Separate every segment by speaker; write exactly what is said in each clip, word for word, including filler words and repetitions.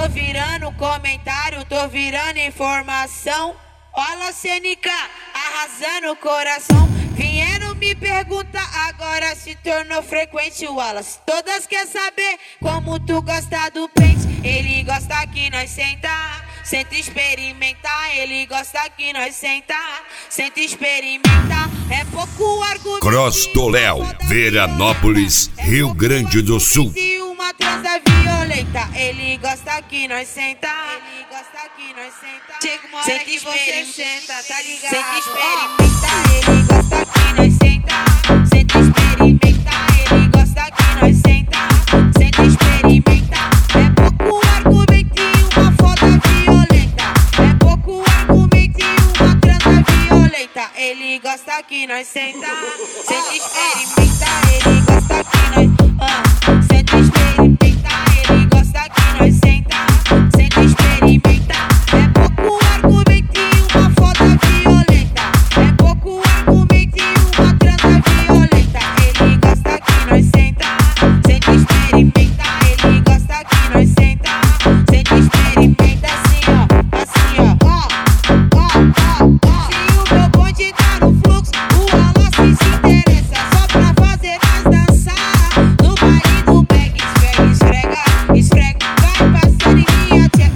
Speaker 1: Tô virando comentário, tô virando informação. Olha a C N K arrasando o coração. Vieram me perguntar, agora se tornou frequente o Wallace. Todas quer saber como tu gosta do pente. Ele gosta que nós sentar, senta experimentar. Ele gosta que nós sentar, senta experimentar. É pouco argumento.
Speaker 2: Cross do Léo, Veranópolis, Rio Grande do Sul.
Speaker 1: Uma transa violenta. Ele gosta que nós sentar, ele gosta que nós sentar. Chega uma hora que você senta, tá ligado? Senta experimentar. Ele gosta que nós sentar, senta experimentar. Ele gosta que nós sentar, senta experimentar. É pouco argumento e uma foda violenta. É pouco argumento e uma transa violenta. Ele gosta que nós sentar, senta experimentar. Ele gosta que nós ah, senta experimentar. Ele gosta que nós sentar, senta experimentar. É pouco argumento e uma foda violenta. É pouco argumento e uma transa violenta. Ele gosta que nós sentar, senta experimentar. Ele gosta que nós sentar, senta experimentar. Assim ó, assim ó, ó, ó, ó, ó. Se o meu bonde tá no fluxo, o Wallace se interessa só pra fazer nós dançar. No baile do back, esfrega, esfrega, esfrega. Vai passando em minha tia.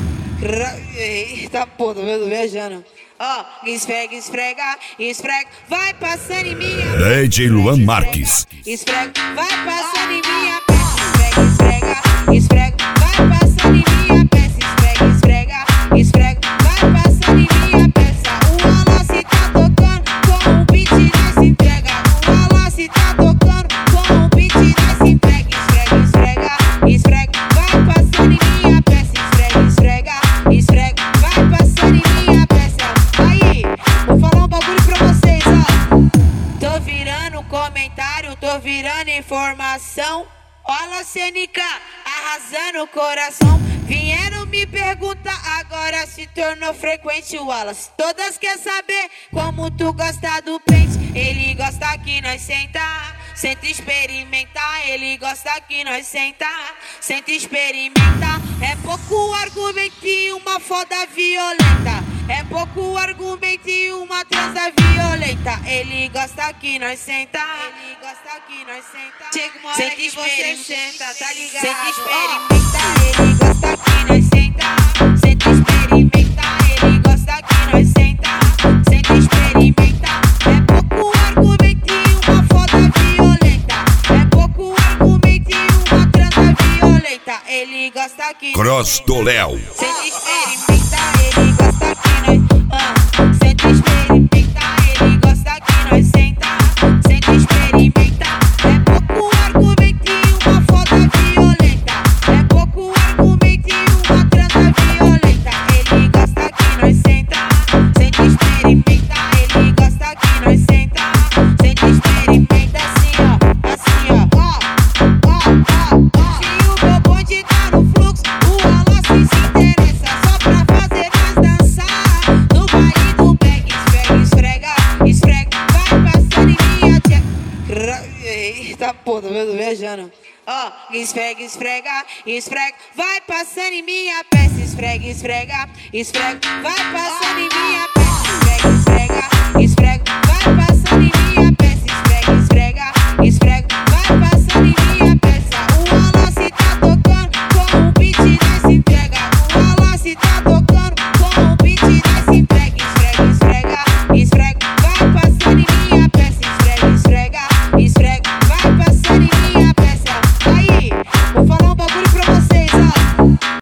Speaker 1: Eita porra, tô vendo, viajando. Ó, esfrega, esfrega, esfrega. Vai passando em minha.
Speaker 2: D J Luan Marques.
Speaker 1: Esfrega, vai passando em minha peça. Esfrega, esfrega, esfrega. Vai passando em minha peça. Esfrega, esfrega, esfrega. Vai passando em minha peça. O Wallace tá tocando com o beat nós se entrega. O Wallace tá tocando com o beat nós se entrega. Esfrega, esfrega, esfrega. Vai passando em minha peça. Esfrega, esfrega, esfrega. Vai passando em minha peça. Aí, vou falar um bagulho pra vocês, ó. Tô virando comentário, tô virando informação. Olha a C N K arrasando o coração. Vieram me perguntar, agora se tornou frequente o Wallace. Todas quer saber como tu gosta do pente. Ele gosta que nós sentar, senta experimentar. Ele gosta que nós sentar, senta experimentar. É pouco argumento e uma foda violenta. É pouco argumento e uma transa violenta. Ele gosta que nós sentar, ele gosta que nós sentar. Chega uma hora que você senta, tá ligado? Senta experimentar. Ele gosta que nós sentar, senta experimentar. Ele gosta que nós sentar, senta experimentar. É pouco argumento e uma foda violenta. É pouco argumento e uma transa violenta. Ele gosta que
Speaker 2: Cross do Léo.
Speaker 1: senta experimentar. Ele gosta que nós ah, senta experimentar. Ele gosta que nós sentar, senta experimentar. É pouco argumento e uma foda violenta. É pouco argumento e uma transa violenta. Ele gosta que nós sentar, senta experimentar. Ele gosta que nós sentar, senta experimentar. Assim ó, assim ó, ó, ó, ó, ó. Se o meu bonde tá no fluxo, o Wallace se interessa só pra fazer nós dançar. No baile do back, esfrega, esfrega, esfrega. Vai passando em minha tia. Eita porra, tô vendo, viajando. Ó, esfrega, esfrega, esfrega. Vai passando em minha peça. Esfrega, esfrega, esfrega. Vai passando em minha peça. Esfrega, esfrega, esfrega.